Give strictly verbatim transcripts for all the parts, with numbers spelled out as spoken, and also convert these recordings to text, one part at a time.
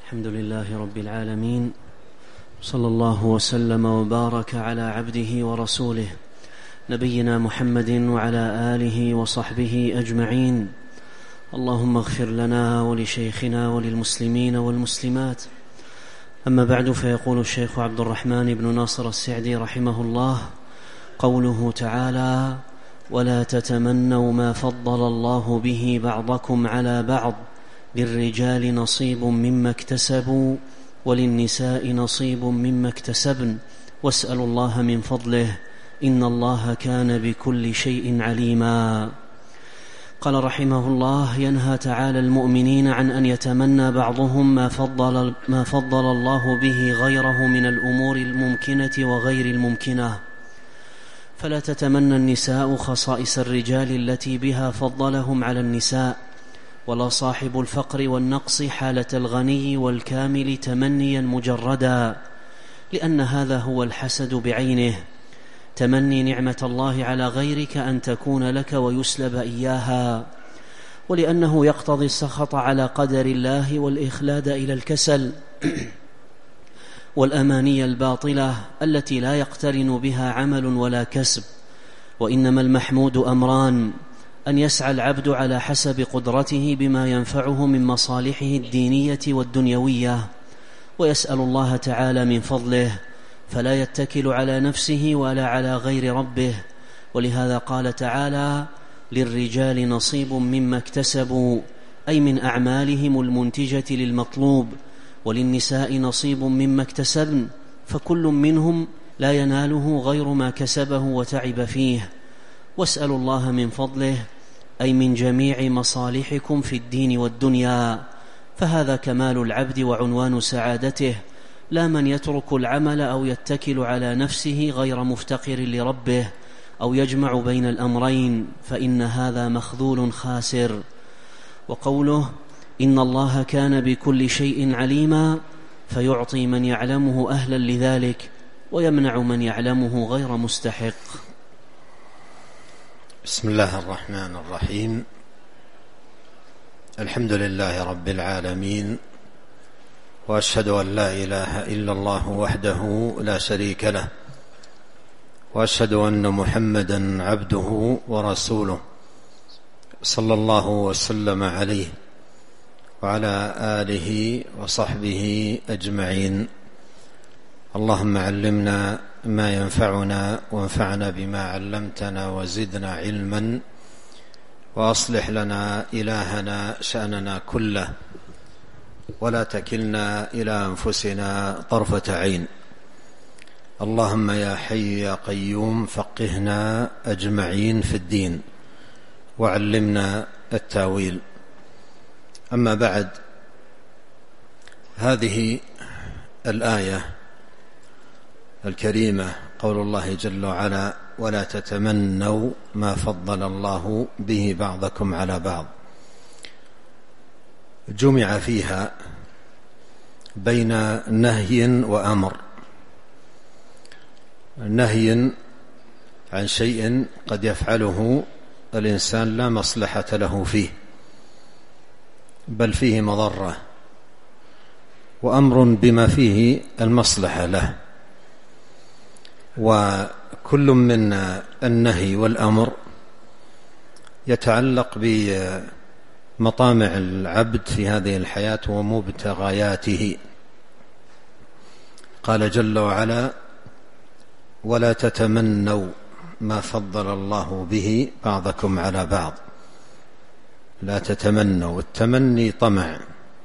الحمد لله رب العالمين، صلى الله وسلم وبارك على عبده ورسوله نبينا محمد وعلى آله وصحبه أجمعين. اللهم اغفر لنا ولشيخنا وللمسلمين والمسلمات. أما بعد، فيقول الشيخ عبد الرحمن بن ناصر السعدي رحمه الله: قوله تعالى: ولا تتمنوا ما فضل الله به بعضكم على بعض، للرجال نصيب مما اكتسبوا وللنساء نصيب مما اكتسبن واسألوا الله من فضله إن الله كان بكل شيء عليما. قال رحمه الله: ينهى تعالى المؤمنين عن أن يتمنى بعضهم ما فضل, ما فضل الله به غيره من الأمور الممكنة وغير الممكنة. فلا تتمنى النساء خصائص الرجال التي بها فضلهم على النساء، ولا صاحب الفقر والنقص حالة الغني والكامل تمنيا مجردا، لأن هذا هو الحسد بعينه، تمني نعمة الله على غيرك أن تكون لك ويسلب إياها، ولأنه يقتضي السخط على قدر الله والإخلاد إلى الكسل والأماني الباطلة التي لا يقترن بها عمل ولا كسب. وإنما المحمود أمران: أن يسعى العبد على حسب قدرته بما ينفعه من مصالحه الدينية والدنيوية، ويسأل الله تعالى من فضله، فلا يتكل على نفسه ولا على غير ربه. ولهذا قال تعالى: للرجال نصيب مما اكتسبوا، أي من أعمالهم المنتجة للمطلوب، وللنساء نصيب مما اكتسبن، فكل منهم لا يناله غير ما كسبه وتعب فيه. واسألوا الله من فضله، أي من جميع مصالحكم في الدين والدنيا، فهذا كمال العبد وعنوان سعادته، لا من يترك العمل أو يتكل على نفسه غير مفتقر لربه، أو يجمع بين الأمرين، فإن هذا مخذول خاسر. وقوله: إن الله كان بكل شيء عليما، فيعطي من يعلمه أهلا لذلك، ويمنع من يعلمه غير مستحق. بسم الله الرحمن الرحيم. الحمد لله رب العالمين، وأشهد أن لا إله إلا الله وحده لا شريك له، وأشهد أن محمدا عبده ورسوله، صلى الله وسلم عليه وعلى آله وصحبه أجمعين. اللهم علمنا ما ينفعنا، وانفعنا بما علمتنا، وزدنا علما، وأصلح لنا إلهنا شأننا كله، ولا تكلنا إلى أنفسنا طرفة عين. اللهم يا حي يا قيوم فقهنا أجمعين في الدين، وعلمنا التاويل. أما بعد، هذه الآية الكريمة قول الله جل وعلا: ولا تتمنوا ما فضل الله به بعضكم على بعض، جمع فيها بين نهي وأمر. نهي عن شيء قد يفعله الإنسان لا مصلحة له فيه، بل فيه مضرة، وأمر بما فيه المصلحة له. وكل من النهي والأمر يتعلق بمطامع العبد في هذه الحياة ومبتغياته. قال جل وعلا: ولا تتمنوا ما فضل الله به بعضكم على بعض. لا تتمنوا، التمني طمع،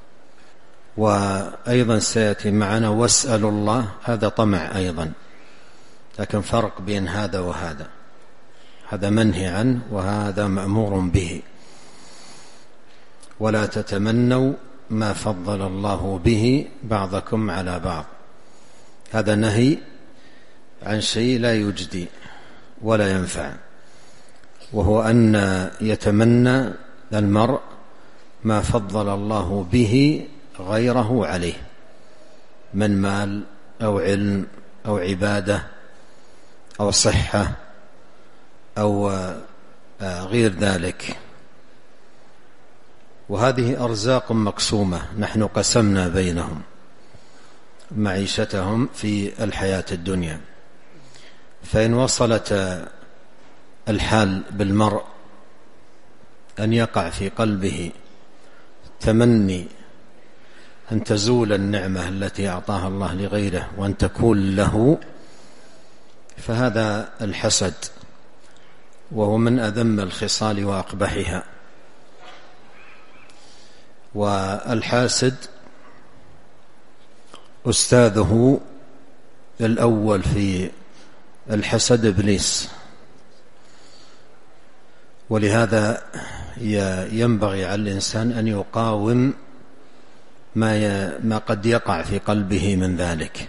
وأيضا سيأتي معنا واسألوا الله، هذا طمع أيضا، لكن فرق بين هذا وهذا، هذا منهي عنه وهذا مأمور به. ولا تتمنوا ما فضل الله به بعضكم على بعض، هذا نهي عن شيء لا يجدي ولا ينفع، وهو أن يتمنى المرء ما فضل الله به غيره عليه من مال أو علم أو عبادة أو صحة أو غير ذلك. وهذه أرزاق مقسومة، نحن قسمنا بينهم معيشتهم في الحياة الدنيا، فإن وصلت الحال بالمرء أن يقع في قلبه تمني أن تزول النعمة التي أعطاها الله لغيره وأن تكون له، فهذا الحسد، وهو من أذم الخصال وأقبحها. والحاسد أستاذه الأول في الحسد إبليس، ولهذا ينبغي على الإنسان أن يقاوم ما ما قد يقع في قلبه من ذلك،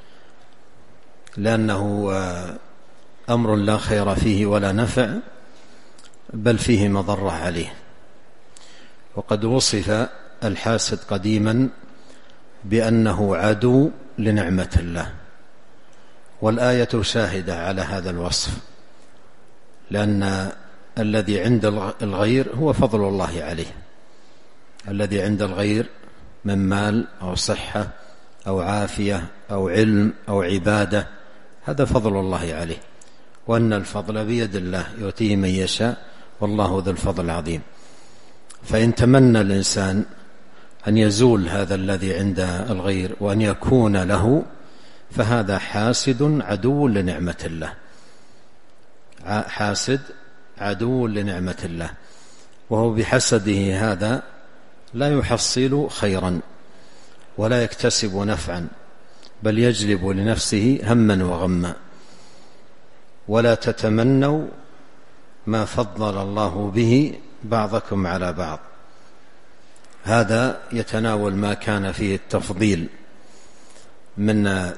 لأنه أمر لا خير فيه ولا نفع، بل فيه مضرة عليه. وقد وصف الحاسد قديما بأنه عدو لنعمة الله، والآية شاهدة على هذا الوصف، لأن الذي عند الغير هو فضل الله عليه. الذي عند الغير من مال أو صحة أو عافية أو علم أو عبادة، هذا فضل الله عليه، وأن الفضل بيد الله يؤتيه من يشاء، والله ذو الفضل العظيم. فإن تمنى الإنسان أن يزول هذا الذي عند الغير وأن يكون له، فهذا حاسد عدو لنعمة الله، حاسد عدو لنعمة الله، وهو بحسده هذا لا يحصل خيرا ولا يكتسب نفعا، بل يجلب لنفسه هما وغما. ولا تتمنوا ما فضل الله به بعضكم على بعض، هذا يتناول ما كان فيه التفضيل من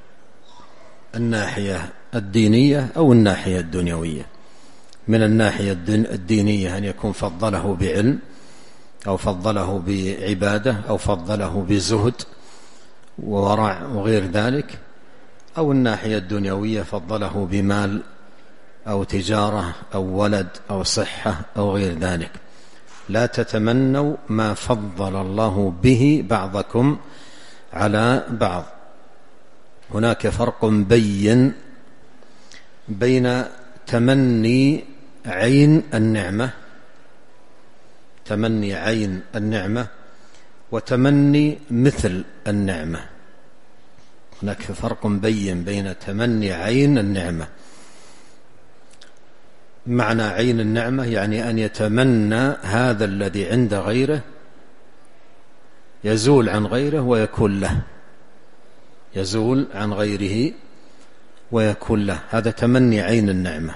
الناحية الدينية أو الناحية الدنيوية. من الناحية الدينية أن يكون فضله بعلم أو فضله بعبادة أو فضله بزهد وورع وغير ذلك، أو الناحية الدنيوية فضله بمال أو تجارة أو ولد أو صحة أو غير ذلك. لا تتمنوا ما فضل الله به بعضكم على بعض. هناك فرق بين بين تمني عين النعمة، تمني عين النعمة وتمني مثل النعمة. هناك فرق بين بين تمني عين النعمة. معنى عين النعمة يعني أن يتمنى هذا الذي عند غيره يزول عن غيره ويكون له، يزول عن غيره ويكون له، هذا تمني عين النعمة.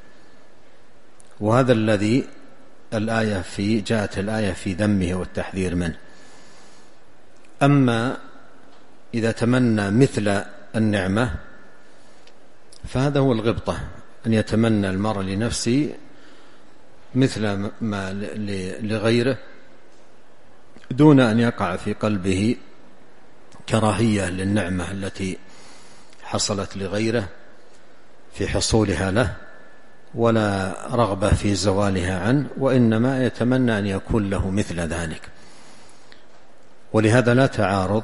وهذا الذي الآية في جاءت الآية في ذمه والتحذير منه. أما إذا تمنى مثل النعمة فهذا هو الغبطة، أن يتمنى المرء لنفسه مثل ما لغيره دون أن يقع في قلبه كراهية للنعمة التي حصلت لغيره في حصولها له، ولا رغبة في زوالها عنه، وإنما يتمنى أن يكون له مثل ذلك. ولهذا لا تعارض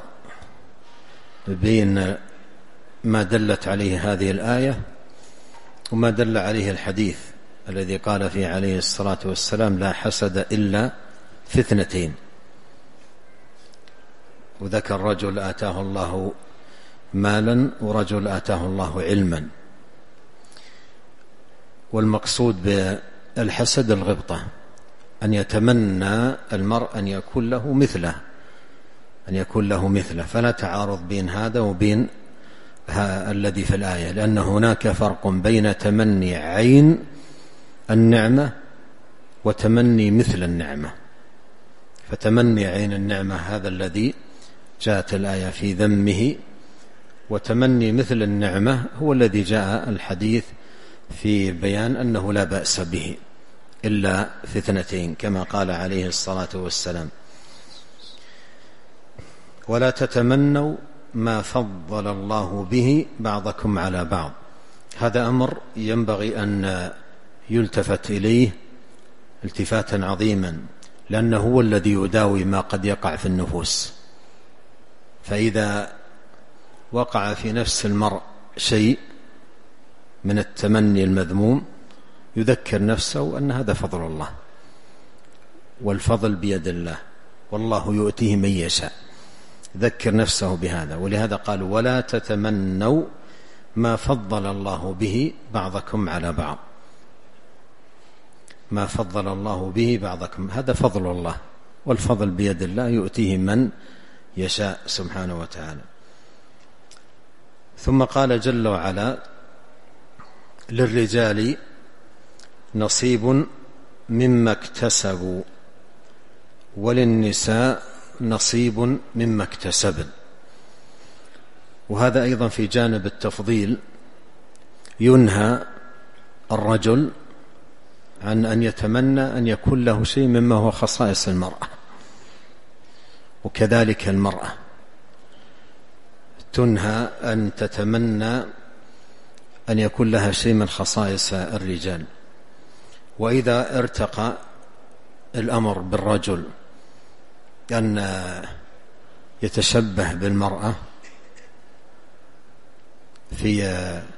بين ما دلت عليه هذه الآية وما دل عليه الحديث الذي قال فيه عليه الصلاة والسلام: لا حسد إلا في اثنتين. وذكر رجل آتاه الله مالا ورجل آتاه الله علما. والمقصود بالحسد الغبطة، أن يتمنى المرء أن يكون له مثله، أن يكون له مثله. فلا تعارض بين هذا وبين الذي في الآية، لأن هناك فرق بين تمني عين النعمة وتمني مثل النعمة. فتمني عين النعمة هذا الذي جاءت الآية في ذمه، وتمني مثل النعمة هو الذي جاء الحديث في بيان أنه لا بأس به إلا في اثنتين كما قال عليه الصلاة والسلام: ولا تتمنوا ما فضل الله به بعضكم على بعض. هذا أمر ينبغي أن يلتفت إليه التفاتا عظيما، لأنه هو الذي يداوي ما قد يقع في النفوس. فإذا وقع في نفس المرء شيء من التمني المذموم يذكر نفسه أن هذا فضل الله، والفضل بيد الله، والله يؤتيه من يشاء. ذكر نفسه بهذا. ولهذا قال ولا تتمنوا ما فضل الله به بعضكم على بعض. ما فضل الله به بعضكم، هذا فضل الله، والفضل بيد الله يؤتيه من يشاء سبحانه وتعالى. ثم قال جل وعلا للرجال نصيب مما اكتسبوا وللنساء نصيب مما اكتسبن. وهذا أيضا في جانب التفضيل، ينهى الرجل عن أن يتمنى أن يكون له شيء مما هو خصائص المرأة، وكذلك المرأة تنهى أن تتمنى أن يكون لها شيء من خصائص الرجال. وإذا ارتقى الأمر بالرجل أن يتشبه بالمرأة في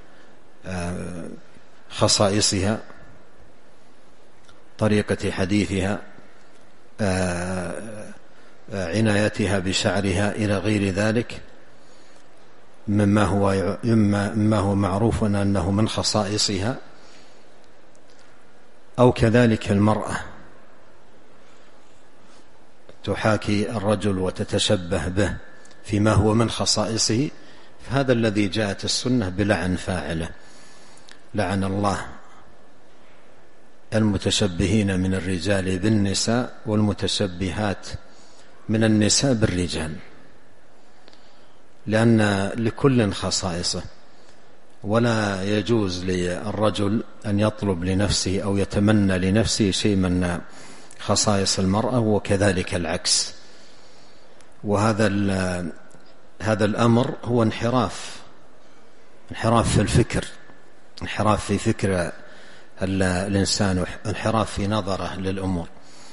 خصائصها، طريقة حديثها، عنايتها بشعرها إلى غير ذلك مما هو مما هو معروف أنه من خصائصها، أو كذلك المرأة تحاكي الرجل وتتشبه به فيما هو من خصائصه، فهذا الذي جاءت السنة بلعن فاعله. لعن الله المتشبهين من الرجال بالنساء والمتشبهات من النساء بالرجال، لأن لكل خصائصه، ولا يجوز للرجل أن يطلب لنفسه أو يتمنى لنفسه شيء من خصائص المرأة، وكذلك العكس. وهذا هذا الأمر هو انحراف انحراف في الفكر، انحراف في فكر الإنسان، انحراف في نظره للأمور.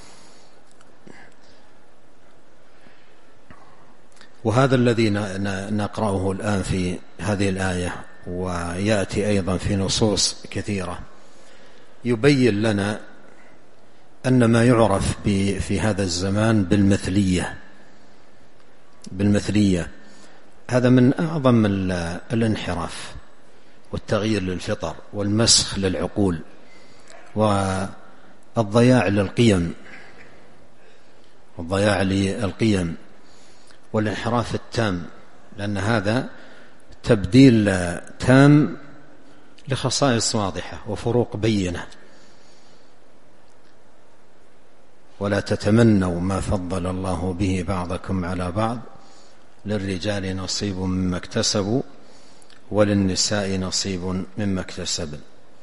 وهذا الذي نقرأه الآن في هذه الآية، ويأتي أيضا في نصوص كثيرة، يبين لنا أن ما يعرف في هذا الزمان بالمثلية بالمثلية هذا من أعظم الانحراف والتغيير للفطر والمسخ للعقول والضياع للقيم والضياع للقيم والانحراف التام، لأن هذا تبديل تام لخصائص واضحة وفروق بينة. ولا تتمنوا ما فضل الله به بعضكم على بعض للرجال نصيب مما اكتسبوا وللنساء نصيب مما اكتسبن.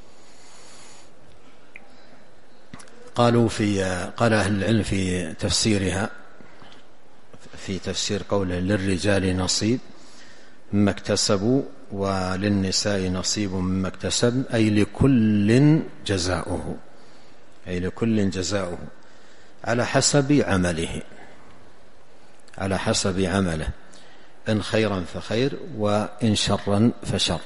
قالوا في قال أهل العلم في تفسيرها، في تفسير قوله للرجال نصيب مما اكتسبوا وللنساء نصيب مما اكتسبن، أي لكل جزاؤه أي لكل جزاؤه على حسب عمله على حسب عمله إن خيرا فخير وإن شرا فشر.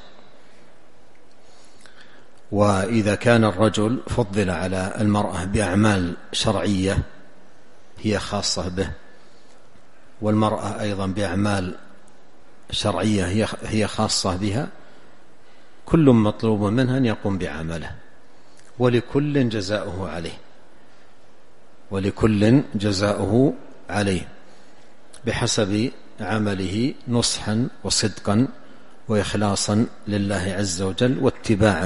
وإذا كان الرجل فضل على المرأة بأعمال شرعية هي خاصة به، والمرأة أيضا بأعمال شرعية هي خاصة بها، كل مطلوب منها أن يقوم بعمله، ولكل جزاؤه عليه ولكل جزاؤه عليه بحسب عمله نصحا وصدقا وإخلاصا لله عز وجل، واتباعا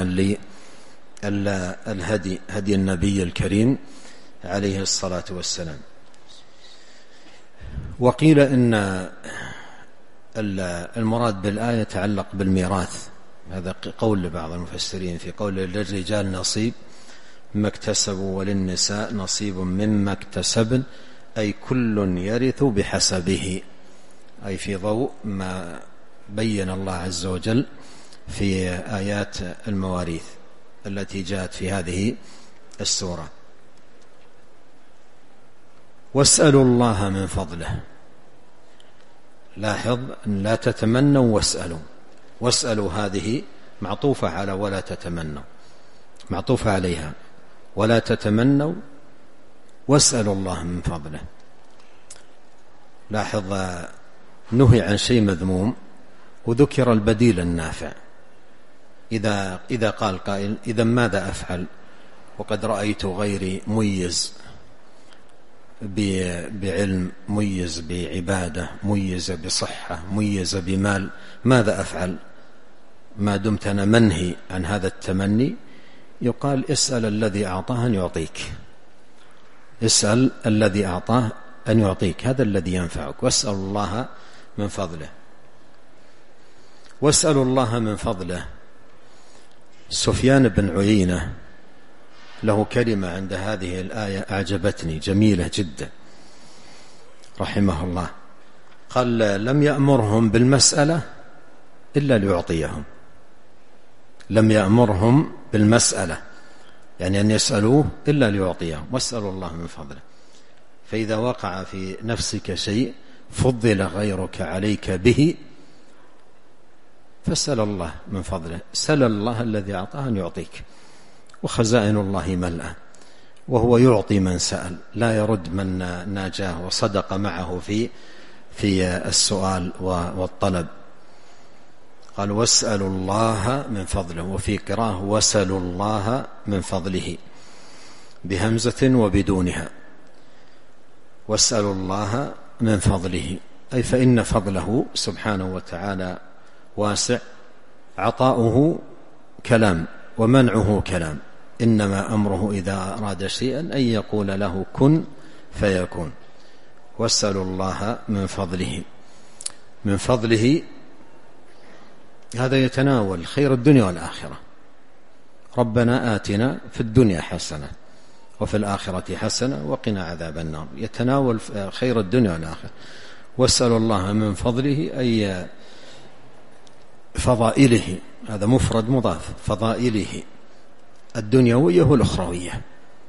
للهدي هدي النبي الكريم عليه الصلاة والسلام. وقيل إن المراد بالآية يتعلق بالميراث، هذا قول لبعض المفسرين في قول للرجال نصيب مما اكتسبوا وللنساء نصيب مما اكتسبن، أي كل يرث بحسبه، أي في ضوء ما بين الله عز وجل في آيات المواريث التي جاءت في هذه السورة. واسألوا الله من فضله. لاحظ أن لا تتمنوا واسألوا. واسألوا هذه معطوفة على ولا تتمنوا، معطوفة عليها ولا تتمنوا واسألوا الله من فضله. لاحظ نهي عن شيء مذموم وذكر البديل النافع. إذا, إذا قال قائل إذا ماذا أفعل وقد رأيت غيري ميز بعلم، ميز بعبادة، ميز بصحة، ميز بمال، ماذا أفعل ما دمت أنا منهي عن هذا التمني؟ يقال اسأل الذي أعطاه أن يعطيك، اسأل الذي أعطاه أن يعطيك، هذا الذي ينفعك. واسأل الله من فضله. واسأل الله من فضله. سفيان بن عيينة له كلمة عند هذه الآية أعجبتني، جميلة جدا رحمه الله. قال لم يأمرهم بالمسألة إلا ليعطيهم. لم يأمرهم بالمسألة يعني أن يسألوه إلا ليعطيهم. واسألوا الله من فضله. فإذا وقع في نفسك شيء فضل غيرك عليك به فاسأل الله من فضله. سل الله الذي أعطاه أن يعطيك، وخزائن الله ملأى، وهو يعطي من سأل لا يرد من ناجاه وصدق معه في في السؤال والطلب. قال واسألوا الله من فضله، وفي قراءة واسألوا الله من فضله بهمزة وبدونها. واسألوا الله من فضله أي فإن فضله سبحانه وتعالى واسع، عطاؤه كلام ومنعه كلام. إنما أمره إذا أراد شيئا أن يقول له كن فيكون. واسألوا الله من فضله. من فضله هذا يتناول خير الدنيا والآخرة. ربنا آتنا في الدنيا حسنة وفي الآخرة حسنة وقنا عذاب النار. يتناول خير الدنيا والآخرة. واسألوا الله من فضله أي فضائله، هذا مفرد مضاف، فضائله الدنيوية والأخروية.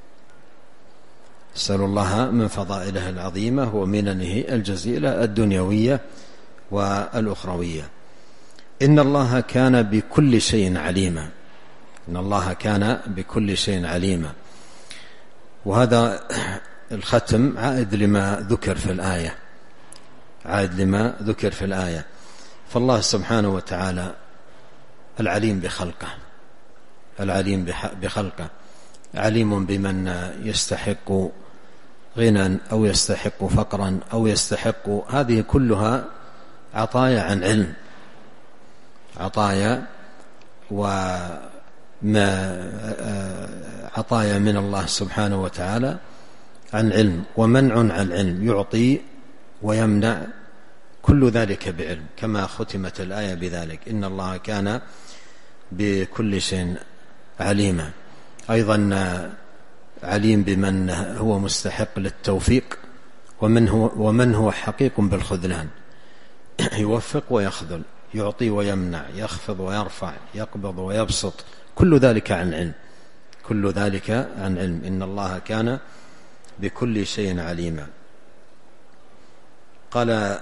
اسألوا الله من فضائله العظيمة ومننه الجزيلة الدنيوية والأخروية. إن الله كان بكل شيء عليما. إن الله كان بكل شيء عليما. وهذا الختم عائد لما ذكر في الآية، عائد لما ذكر في الآية. فالله سبحانه وتعالى العليم بخلقه، العليم بخلقه، عليم بمن يستحق غنى أو يستحق فقرا أو يستحق، هذه كلها عطايا عن علم، عطايا وما عطايا من الله سبحانه وتعالى عن علم، ومنع عن علم، يعطي ويمنع، كل ذلك بعلم، كما ختمت الآية بذلك. إن الله كان بكل شيء عليما. أيضا عليم بمن هو مستحق للتوفيق ومن هو, ومن هو حقيق بالخذلان، يوفق ويخذل، يعطي ويمنع، يخفض ويرفع، يقبض ويبسط، كل ذلك عن علم، كل ذلك عن علم. إن الله كان بكل شيء عليما. قال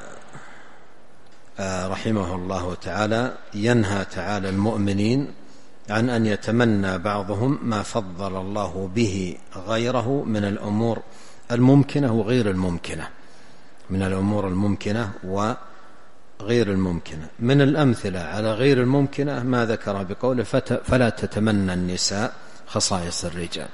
رحمه الله تعالى ينهى تعالى المؤمنين عن أن يتمنى بعضهم ما فضل الله به غيره من الأمور الممكنة وغير الممكنة، من الأمور الممكنة وغير الممكنة. من الأمثلة على غير الممكنة ما ذكر بقوله فلا تتمنى النساء خصائص الرجال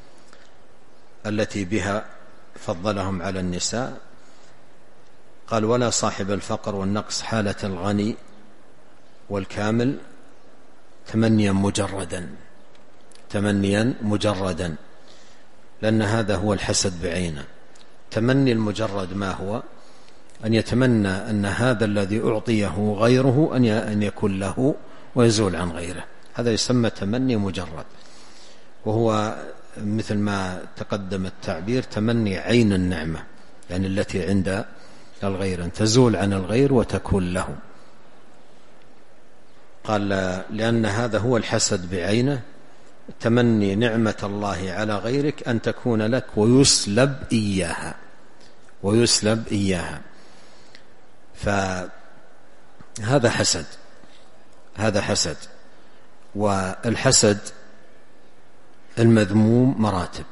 التي بها فضلهم على النساء. قال ولا صاحب الفقر والنقص حالة الغني والكامل تمنيا مجردا، تمنيا مجردا، لأن هذا هو الحسد بعينه. تمني المجرد ما هو؟ أن يتمنى أن هذا الذي أعطيه غيره أن يكون له ويزول عن غيره، هذا يسمى تمني مجرد، وهو مثل ما تقدم التعبير تمني عين النعمة، يعني التي عند الغير أن تزول عن الغير وتكون له. قال لأن هذا هو الحسد بعينه، تمني نعمة الله على غيرك أن تكون لك ويسلب إياها، ويسلب إياها. فهذا حسد، هذا حسد. والحسد المذموم مراتب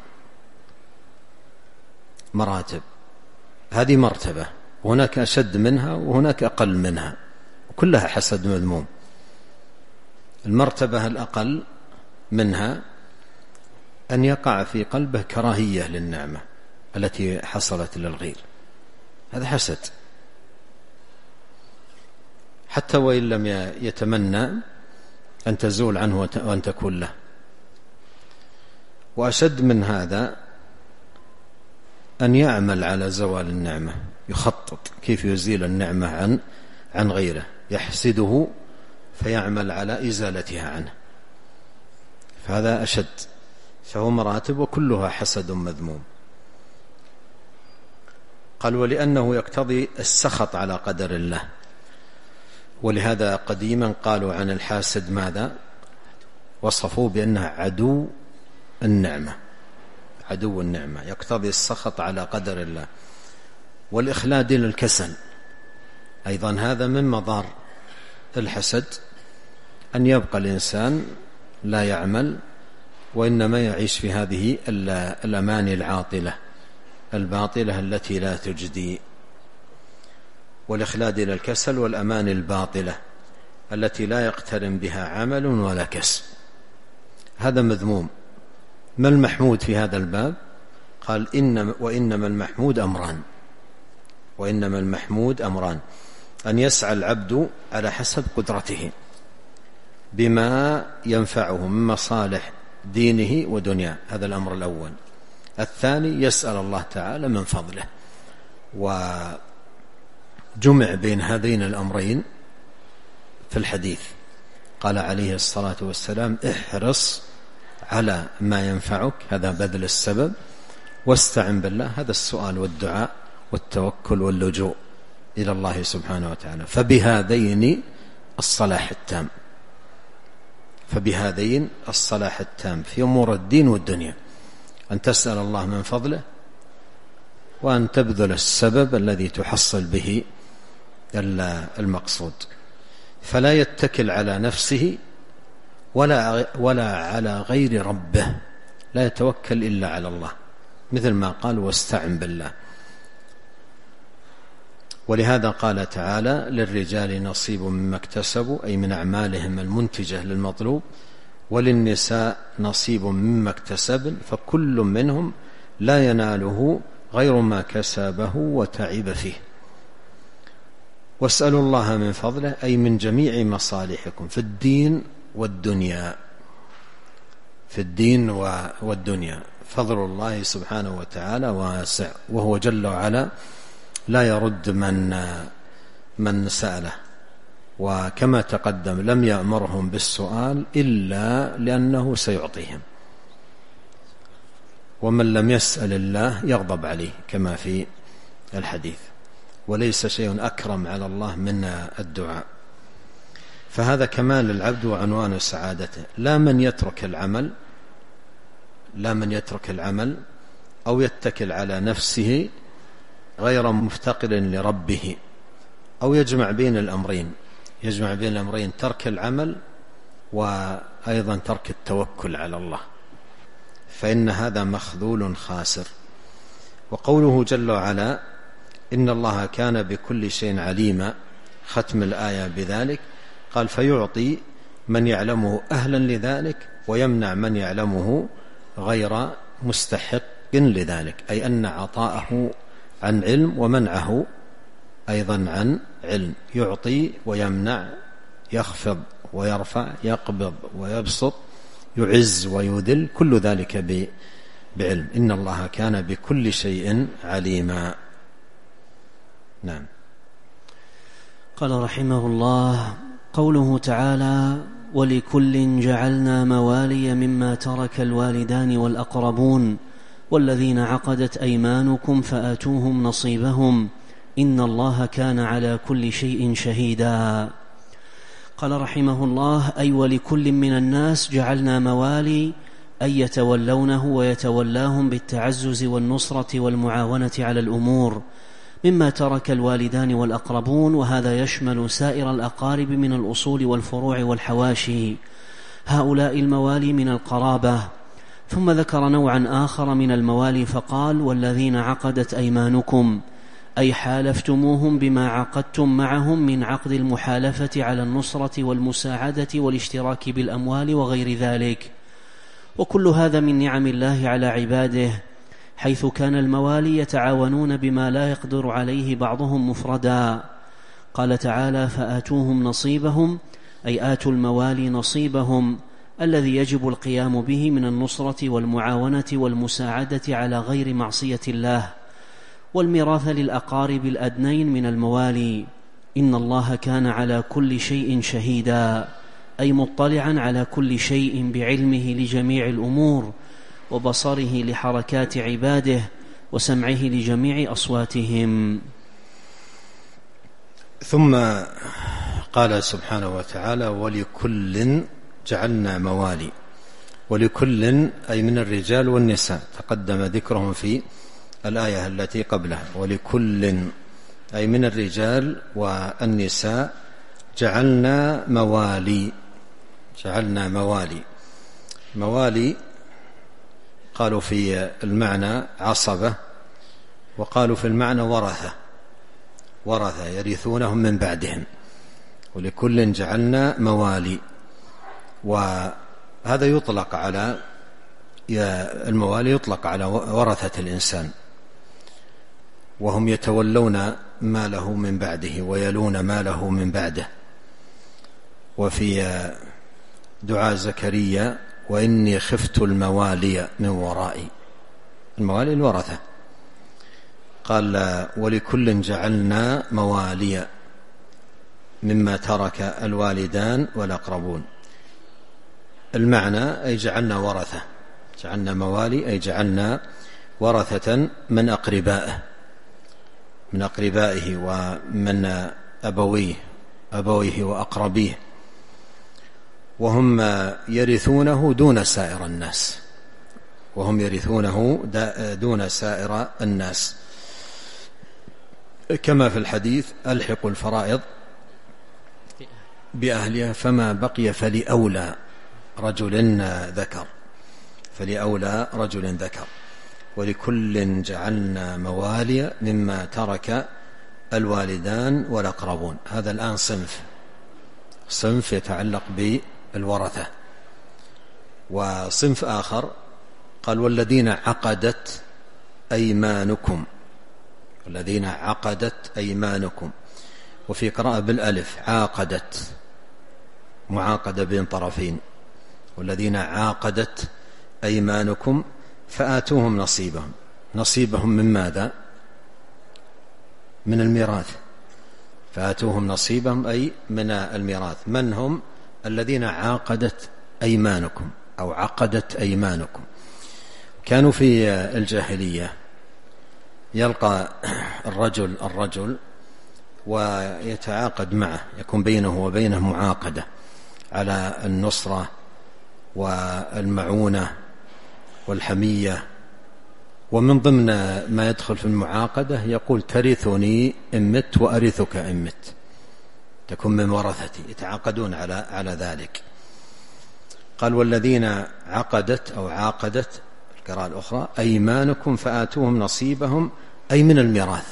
مراتب هذه مرتبة، وهناك أشد منها وهناك أقل منها، وكلها حسد مذموم. المرتبة الأقل منها أن يقع في قلبه كراهية للنعمة التي حصلت للغير، هذا حسد، حتى وإن لم يتمنى أن تزول عنه وأن تكون له. وأشد من هذا أن يعمل على زوال النعمة، يخطط كيف يزيل النعمة عن عن غيره، يحسده فيعمل على إزالتها عنه، فهذا أشد. فهو مراتب وكلها حسد مذموم. قال ولأنه يقتضي السخط على قدر الله، ولهذا قديما قالوا عن الحاسد ماذا؟ وصفوه بأنه عدو النعمة، عدو النعمة، يقتضي السخط على قدر الله. والإخلاد للكسل أيضا هذا من مضار الحسد، أن يبقى الإنسان لا يعمل وإنما يعيش في هذه الأماني العاطلة الباطلة التي لا تجدي. والإخلاد إلى الكسل والأماني الباطلة التي لا يقترن بها عمل ولا كسب، هذا مذموم. ما المحمود في هذا الباب؟ قال إن وإنما المحمود أمران وإنما المحمود أمران أن يسعى العبد على حسب قدرته بما ينفعه من مصالح دينه ودنياه، هذا الأمر الأول. الثاني يسأل الله تعالى من فضله. وجمع بين هذين الأمرين في الحديث، قال عليه الصلاة والسلام احرص على ما ينفعك، هذا بذل السبب، واستعن بالله، هذا السؤال والدعاء والتوكل واللجوء إلى الله سبحانه وتعالى. فبهذين الصلاح التام فبهذين الصلاح التام في أمور الدين والدنيا، أن تسأل الله من فضله، وأن تبذل السبب الذي تحصل به المقصود. فلا يتكل على نفسه ولا ولا على غير ربه، لا يتوكل إلا على الله، مثل ما قال واستعن بالله. ولهذا قال تعالى للرجال نصيب مما اكتسبوا، أي من أعمالهم المنتجة للمطلوب، وللنساء نصيب مما اكتسبن، فكل منهم لا يناله غير ما كسبه وتعب فيه. واسألوا الله من فضله، أي من جميع مصالحكم في الدين والدنيا، في الدين والدنيا. فضل الله سبحانه وتعالى واسع، وهو جل وعلا لا يرد من من سأله. وكما تقدم لم يأمرهم بالسؤال إلا لأنه سيعطيهم، ومن لم يسأل الله يغضب عليه كما في الحديث، وليس شيء أكرم على الله من الدعاء. فهذا كمال العبد وعنوان سعادته. لا من يترك العمل لا من يترك العمل أو يتكل على نفسه غير مفتقر لربه، أو يجمع بين الأمرين يجمع بين الأمرين ترك العمل وأيضا ترك التوكل على الله، فإن هذا مخذول خاسر. وقوله جل وعلا إن الله كان بكل شيء عليما، ختم الآية بذلك، قال فيعطي من يعلمه أهلا لذلك، ويمنع من يعلمه غير مستحق لذلك، أي أن عطاءه عن علم ومنعه أيضا عن علم، يعطي ويمنع، يخفض ويرفع، يقبض ويبسط، يعز ويذل، كل ذلك بعلم. إن الله كان بكل شيء عليما. نعم. قال رحمه الله قوله تعالى ولكل جعلنا موالي مما ترك الوالدان والأقربون والذين عقدت أيمانكم فآتوهم نصيبهم إن الله كان على كل شيء شهيدا. قال رحمه الله أي ولكل من الناس جعلنا موالي، أي يتولونه ويتولاهم بالتعزز والنصرة والمعاونة على الأمور مما ترك الوالدان والأقربون، وهذا يشمل سائر الأقارب من الأصول والفروع والحواشي، هؤلاء الموالي من القرابة. ثم ذكر نوعا آخر من الموالي فقال: والذين عقدت أيمانكم، أي حالفتموهم بما عقدتم معهم من عقد المحالفة على النصرة والمساعدة والاشتراك بالأموال وغير ذلك. وكل هذا من نعم الله على عباده، حيث كان الموالي يتعاونون بما لا يقدر عليه بعضهم مفردا. قال تعالى: فآتوهم نصيبهم، أي آتوا الموالي نصيبهم الذي يجب القيام به من النصرة والمعاونة والمساعدة على غير معصية الله. والميراث للأقارب الأدنين من الموالي. إن الله كان على كل شيء شهيدا، أي مطلعا على كل شيء بعلمه لجميع الأمور، وبصره لحركات عباده، وسمعه لجميع أصواتهم. ثم قال سبحانه وتعالى: ولكل جعلنا موالي. ولكل أي من الرجال والنساء، تقدم ذكرهم في الآية التي قبلها. ولكل أي من الرجال والنساء جعلنا موالي. جعلنا موالي. موالي قالوا في المعنى عصبة، وقالوا في المعنى ورثة. ورثة يرثونهم من بعدهم. ولكل جعلنا موالي. وهذا يطلق على الموالي، يطلق على ورثة الإنسان، وهم يتولون ماله من بعده ويلون ماله من بعده. وفي دعاء زكريا: وإني خفت الموالي من ورائي. الموالي الورثة. قال: ولكل جعلنا موالي مما ترك الوالدان والأقربون. المعنى أي جعلنا ورثة. جعلنا موالي أي جعلنا ورثة من أقربائه من أقربائه ومن أبويه أبويه وأقربيه، وهم يرثونه دون سائر الناس. وهم يرثونه دون سائر الناس، كما في الحديث: ألحقوا الفرائض بأهلها فما بقي فلأولى رجل ذكر. فلأولى رجل ذكر. ولكل جعلنا موالي مما ترك الوالدان والأقربون. هذا الآن صنف صنف يتعلق بالورثة. وصنف آخر قال: والذين عقدت أيمانكم. والذين عقدت أيمانكم. وفي قراءة بالألف: عاقدت، معاقدة بين طرفين. والذين عاقدت أيمانكم فآتوهم نصيبهم. نصيبهم من ماذا؟ من الميراث. فآتوهم نصيبهم أي من الميراث. من هم؟ الذين عاقدت أيمانكم أو عقدت أيمانكم. كانوا في الجاهلية يلقى الرجل الرجل ويتعاقد معه، يكون بينه وبينه معاقدة على النصرة والمعونة والحمية. ومن ضمن ما يدخل في المعاقدة يقول: ترثني إن مت وأرثك إن مت. تكون من ورثتي. يتعاقدون على على ذلك. قال: والذين عقدت أو عاقدت القراءة الأخرى أيمانكم فآتوهم نصيبهم أي من الميراث.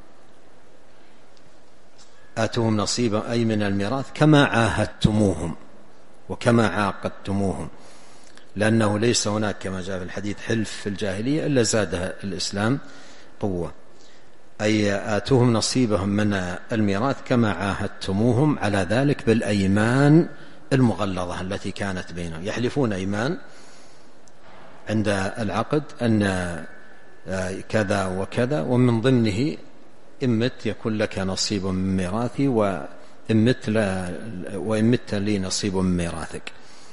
آتوهم نصيبهم أي من الميراث كما عاهدتموهم وكما عاقدتموهم، لأنه ليس هناك كما جاء في الحديث حلف في الجاهلية إلا زادها الإسلام قوة. أي آتوهم نصيبهم من الميراث كما عاهدتموهم على ذلك بالأيمان المغلظة التي كانت بينهم. يحلفون أيمان عند العقد أن كذا وكذا، ومن ضمنه: إن مت يكون لك نصيب من ميراثي، وإن مت, وإن مت لي نصيب من ميراثك،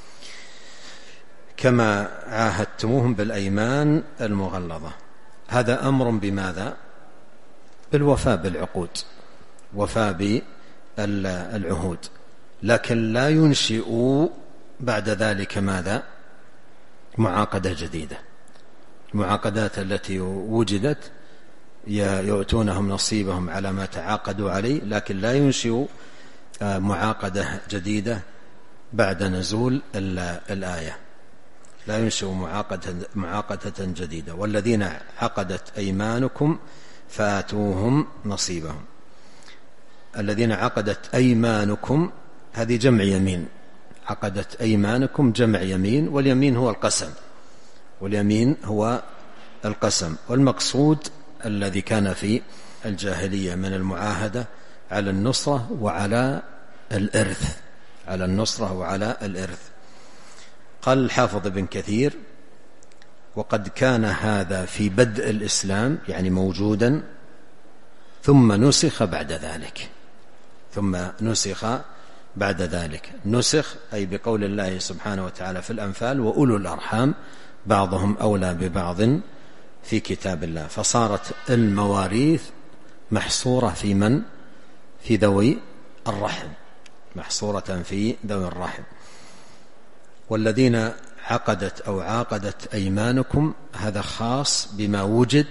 كما عاهدتموهم بالأيمان المغلظة. هذا أمر بماذا؟ بالوفاء بالعقود، وفاء بالعهود، لكن لا ينشئوا بعد ذلك ماذا؟ معاقدة جديدة. المعاقدات التي وجدت يؤتونهم نصيبهم على ما تعاقدوا عليه، لكن لا ينشئ معاقدة جديدة بعد نزول الآية، لا ينشئ معاقدة, معاقدة جديدة. والذين عقدت أيمانكم فآتوهم نصيبهم. الذين عقدت أيمانكم هذه جمع يمين، عقدت أيمانكم جمع يمين، واليمين هو القسم، واليمين هو القسم. والمقصود الذي كان في الجاهلية من المعاهدة على النصرة وعلى الإرث، على النصرة وعلى الإرث. قال الحافظ ابن كثير: وقد كان هذا في بدء الإسلام، يعني موجودا، ثم نسخ بعد ذلك، ثم نسخ بعد ذلك. نسخ أي بقول الله سبحانه وتعالى في الأنفال: وأولو الأرحام بعضهم أولى ببعض في كتاب الله. فصارت المواريث محصورة في من؟ في ذوي الرحم، محصورة في ذوي الرحم. والذين عقدت أو عاقدت أيمانكم هذا خاص بما وجد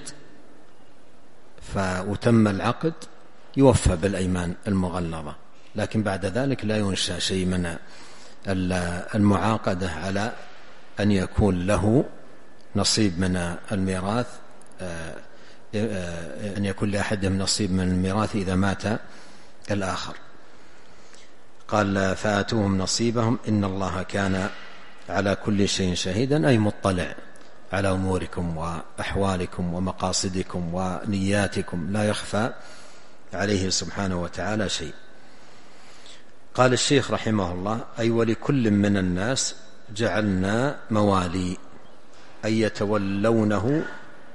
فأتم العقد يوفى بالأيمان المغلظة، لكن بعد ذلك لا ينشأ شيء من المعاقدة على أن يكون له نصيب من الميراث، أن يكون لأحدهم نصيب من الميراث إذا مات الآخر. قال: فآتوهم نصيبهم إن الله كان على كل شيء شهيدا، أي مطلع على أموركم وأحوالكم ومقاصدكم ونياتكم، لا يخفى عليه سبحانه وتعالى شيء. قال الشيخ رحمه الله: أي ولكل من الناس جعلنا موالي، أي يتولونه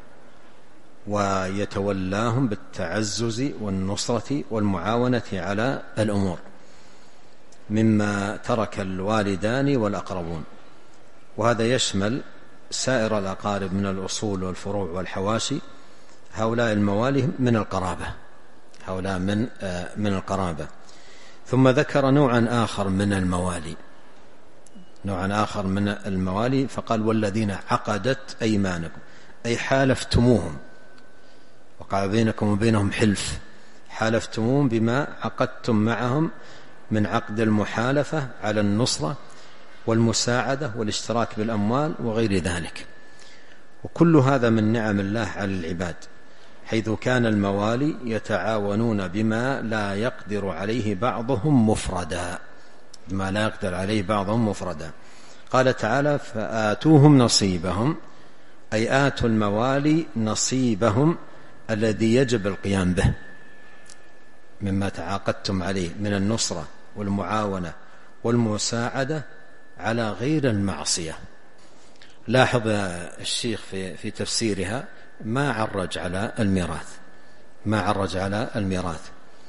ويتولاهم بالتعزز والنصرة والمعاونة على الأمور، مما ترك الوالدان والأقربون. وهذا يشمل سائر الأقارب من الأصول والفروع والحواشي. هؤلاء الموالي من القرابة، هؤلاء من من القرابة. ثم ذكر نوعا آخر من الموالي، نوعا آخر من الموالي، فقال: والذين عقدت أيمانكم، أي حالفتموهم، وقع بينكم وبينهم حلف، حالفتموهم بما عقدتم معهم من عقد المحالفة على النصرة والمساعدة والاشتراك بالأموال وغير ذلك. وكل هذا من نعم الله على العباد، حيث كان الموالي يتعاونون بما لا يقدر عليه بعضهم مفردا، بما لا يقدر عليه بعضهم مفردا. قال تعالى: فآتوهم نصيبهم، أي آتوا الموالي نصيبهم الذي يجب القيام به مما تعاقدتم عليه من النصرة والمعاونة والمساعدة على غير المعصية. لاحظ الشيخ في, في تفسيرها ما عرج على الميراث، ما عرج على الميراث.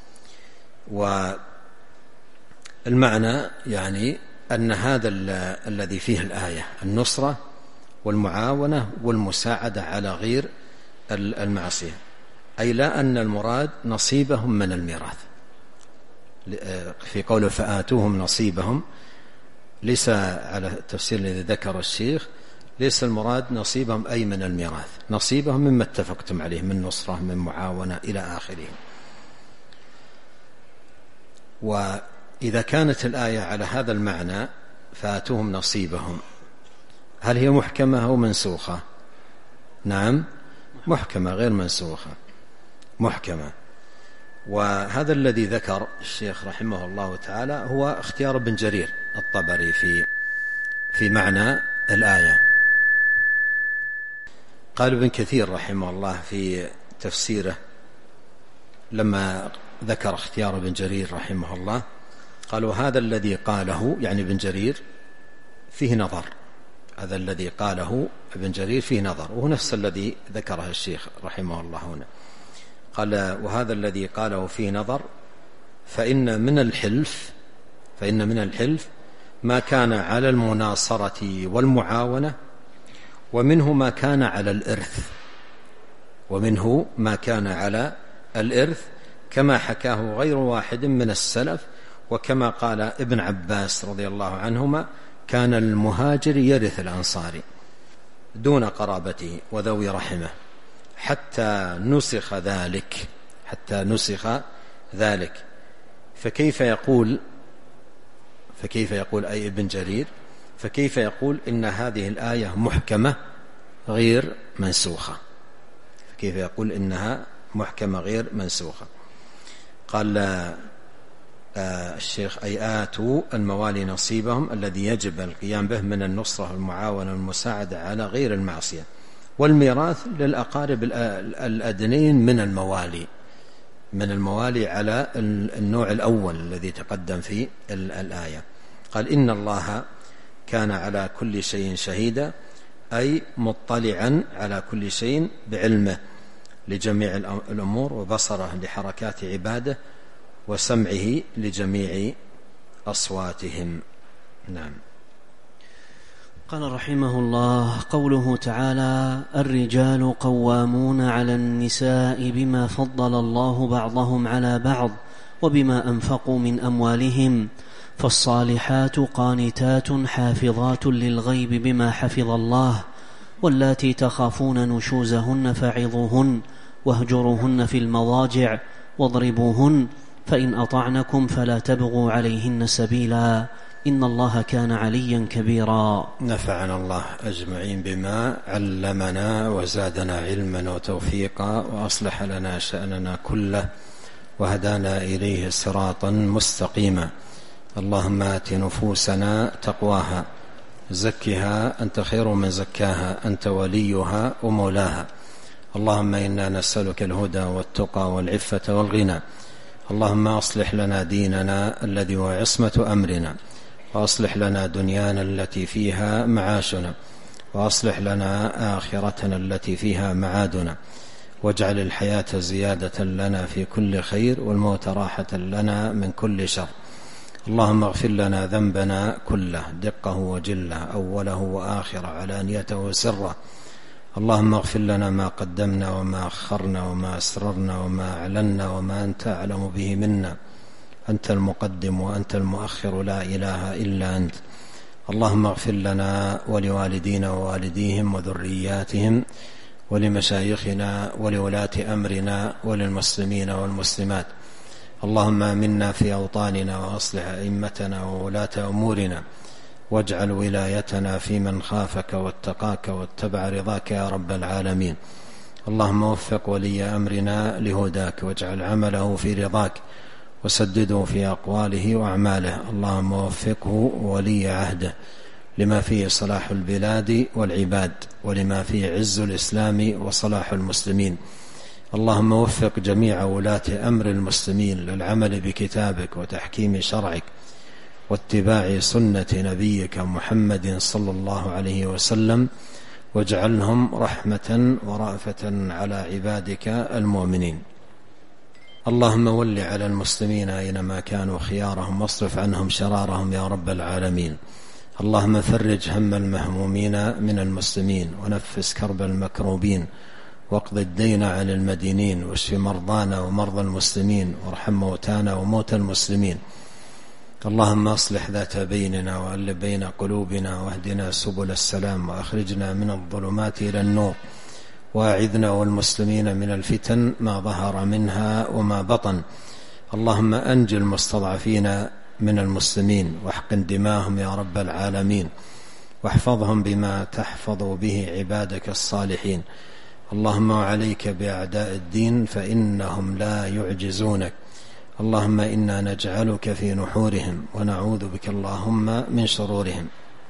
والمعنى يعني أن هذا الذي فيه الآية النصرة والمعاونة والمساعدة على غير المعصية، أي لا أن المراد نصيبهم من الميراث. في قوله فآتوهم نصيبهم ليس على التفسير الذي ذكر الشيخ، ليس المراد نصيبهم أي من الميراث، نصيبهم مما اتفقتم عليه من نصرة من معاونة إلى آخره. وإذا كانت الآية على هذا المعنى فآتوهم نصيبهم، هل هي محكمة أو منسوخة؟ نعم محكمة غير منسوخة، محكمة. وهذا الذي ذكر الشيخ رحمه الله تعالى هو اختيار ابن جرير الطبري في في معنى الآية. قال ابن كثير رحمه الله في تفسيره لما ذكر اختيار ابن جرير رحمه الله، قال: وهذا الذي قاله، يعني ابن جرير، فيه نظر، هذا الذي قاله ابن جرير فيه نظر، وهو نفس الذي ذكره الشيخ رحمه الله هنا. قال: وهذا الذي قاله فيه نظر، فإن من الحلف فإن من الحلف ما كان على المناصرة والمعاونة، ومنه ما كان على الإرث، ومنه ما كان على الإرث، كما حكاه غير واحد من السلف، وكما قال ابن عباس رضي الله عنهما: كان المهاجر يرث الأنصاري دون قرابته وذوي رحمه، حتى نسخ ذلك حتى نسخ ذلك فكيف يقول فكيف يقول أي ابن جرير فكيف يقول إن هذه الآية محكمة غير منسوخة كيف يقول إنها محكمة غير منسوخة؟ قال الشيخ أي آتوا الموالي نصيبهم الذي يجب القيام به من النصرة والمعاونة والمساعدة على غير المعصية، والميراث للأقارب الأدنين من الموالي من الموالي على النوع الأول الذي تقدم في الآية. قال إن الله كان على كل شيء شهيدا، أي مطلعا على كل شيء بعلمه لجميع الأمور، وبصره لحركات عباده، وسمعه لجميع أصواتهم. نعم. قال رحمه الله: قوله تعالى: الرجال قوامون على النساء بما فضل الله بعضهم على بعض وبما أنفقوا من أموالهم، فالصالحات قانتات حافظات للغيب بما حفظ الله، واللاتي تخافون نشوزهن فعظوهن واهجروهن في المضاجع واضربوهن، فإن أطعنكم فلا تبغوا عليهن سبيلا، إن الله كان عليا كبيرا. نفعنا الله أجمعين بما علمنا وزادنا علما وتوفيقا، وأصلح لنا شأننا كله، وهدانا إليه صراطا مستقيما. اللهم آت نفوسنا تقواها، زكها أنت خير من زكاها، أنت وليها ومولاها. اللهم إنا نسألك الهدى والتقى والعفة والغنى. اللهم أصلح لنا ديننا الذي هو عصمة أمرنا، وأصلح لنا دنيانا التي فيها معاشنا، وأصلح لنا آخرتنا التي فيها معادنا، واجعل الحياة زيادة لنا في كل خير، والموت راحة لنا من كل شر. اللهم اغفر لنا ذنبنا كله، دقه وجله، أوله وآخره، علانيته وسره. اللهم اغفر لنا ما قدمنا وما أخرنا وما أسررنا وما أعلنا وما أنت أعلم به منا. أنت المقدم وأنت المؤخر، لا إله إلا أنت. اللهم اغفر لنا ولوالدينا ووالديهم وذرياتهم ولمشايخنا ولولاة أمرنا وللمسلمين والمسلمات. اللهم آمنا في أوطاننا، وأصلح أئمتنا وولاة أمورنا، واجعل ولايتنا في من خافك واتقاك واتبع رضاك يا رب العالمين. اللهم وفق ولي أمرنا لهداك، واجعل عمله في رضاك، وسدده في أقواله وأعماله. اللهم وفقه ولي عهده لما فيه صلاح البلاد والعباد، ولما فيه عز الإسلام وصلاح المسلمين. اللهم وفق جميع ولاة أمر المسلمين للعمل بكتابك وتحكيم شرعك واتباع سنة نبيك محمد صلى الله عليه وسلم، واجعلهم رحمة ورأفة على عبادك المؤمنين. اللهم ول على المسلمين أينما كانوا خيارهم، واصرف عنهم شرارهم يا رب العالمين. اللهم فرج هم المهمومين من المسلمين، ونفس كرب المكروبين، واقض الدين عن المدينين، واشف مرضانا ومرضى المسلمين، وارحم موتانا وموتى المسلمين. اللهم اصلح ذات بيننا، وألف بين قلوبنا، واهدنا سبل السلام، وأخرجنا من الظلمات إلى النور، وأعذنا والمسلمين من الفتن ما ظهر منها وما بطن. اللهم أنجِ المستضعفين من المسلمين، واحقن دماهم يا رب العالمين، واحفظهم بما تحفظ به عبادك الصالحين. اللهم وعليك بأعداء الدين، فإنهم لا يعجزونك. اللهم إنا نجعلك في نحورهم، ونعوذ بك اللهم من شرورهم.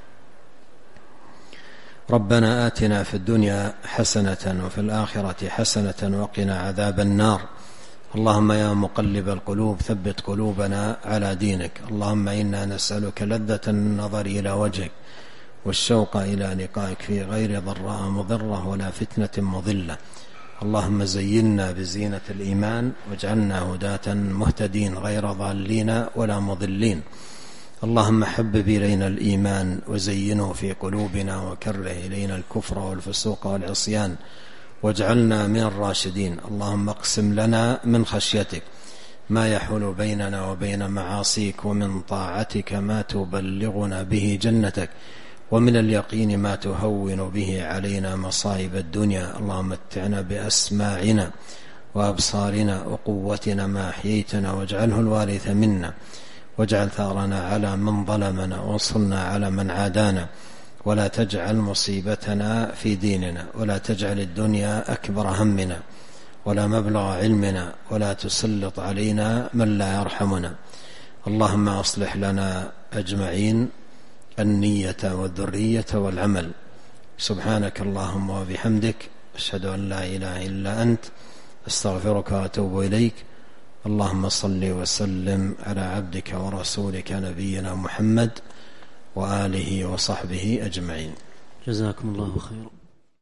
ربنا آتنا في الدنيا حسنة وفي الآخرة حسنة وقنا عذاب النار. اللهم يا مقلب القلوب ثبت قلوبنا على دينك. اللهم إنا نسألك لذة النظر إلى وجهك، والشوق إلى لقائك في غير ضراء مضرة ولا فتنة مضلة. اللهم زينا بزينة الإيمان، واجعلنا هداة مهتدين غير ضالين ولا مضلين. اللهم حبب إلينا الإيمان، وزينه في قلوبنا، وكره إلينا الكفر والفسوق والعصيان، واجعلنا من الراشدين. اللهم اقسم لنا من خشيتك ما يحول بيننا وبين معاصيك، ومن طاعتك ما تبلغنا به جنتك، ومن اليقين ما تهون به علينا مصائب الدنيا. اللهم متعنا بأسماعنا وأبصارنا وقوتنا ما أحييتنا، واجعله الوارث منا، واجعل ثارنا على من ظلمنا، وانصرنا على من عادانا، ولا تجعل مصيبتنا في ديننا، ولا تجعل الدنيا أكبر همنا ولا مبلغ علمنا، ولا تسلط علينا من لا يرحمنا. اللهم أصلح لنا أجمعين النية والذرية والعمل. سبحانك اللهم وبحمدك، أشهد أن لا إله إلا أنت، استغفرك وأتوب إليك. اللهم صل وسلم على عبدك ورسولك نبينا محمد وآله وصحبه أجمعين. جزاكم الله خيرا.